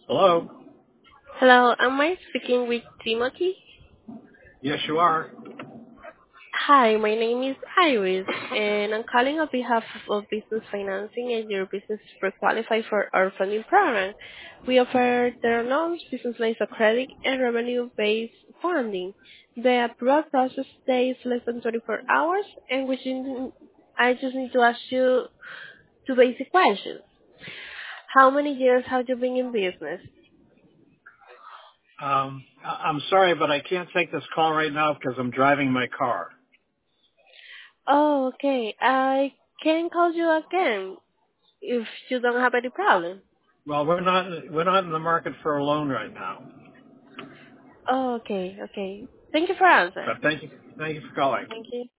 Hello? Hello, am I speaking with Timothy? Yes, you are. Hi, my name is Iris, and I'm calling on behalf of Business Financing, and your business is pre-qualified for our funding program. We offer their loans, business-based credit, and revenue-based funding. The approval process takes less than 24 hours, and I just need to ask you two basic questions. How many years have you been in business? I'm sorry, but I can't take this call right now because I'm driving my car. Oh, okay. I can call you again if you don't have any problem. Well, we're not in the market for a loan right now. Oh, okay, okay. Thank you for answering. But thank you for calling. Thank you.